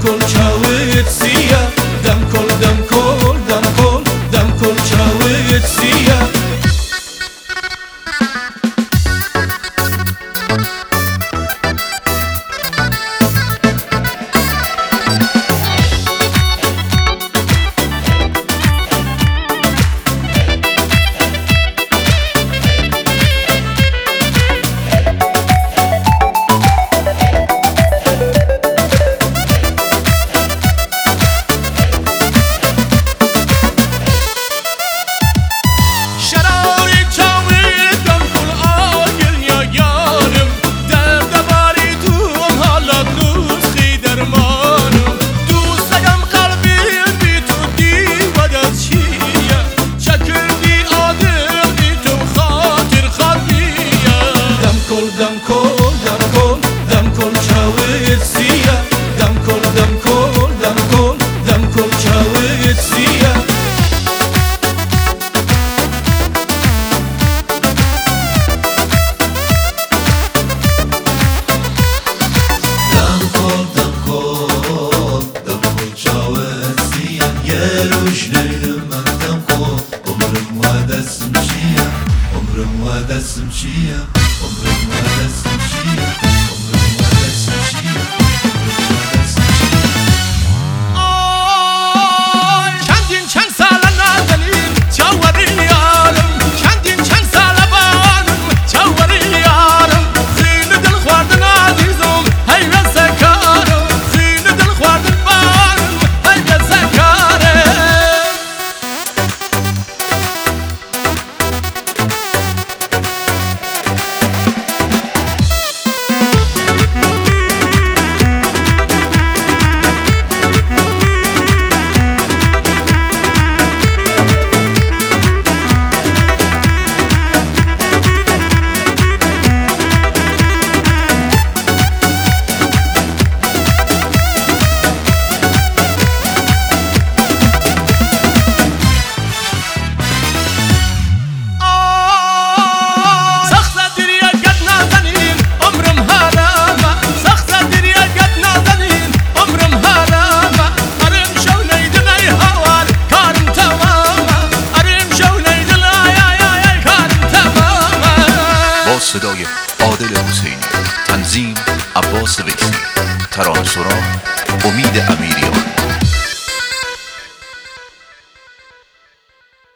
کل چاوت سیه دم کل دم کل دم کل دم کل چاوت سیه دم کل دم کل دم کل چاوت سیه دم کل دم کل دم کل دم کل چاوت سیه دم کل دم کل دم کل چاوت سیه یه روش نیدم من دم کل عمرم و دستم چیه عمرم و دستم چیه عمرم و دستم چیه عمرم و دستم چیه چندین چند ساله نداریم چاوری یارم چندین چند ساله بانم چاوری یارم زین دل خواردن عزیزم هی بسکارم زین دل خواردن بانم هی بسکارم صدای عادل حسینی، تنظیم عباس ویسی، ترانه‌سرا امید امیریان.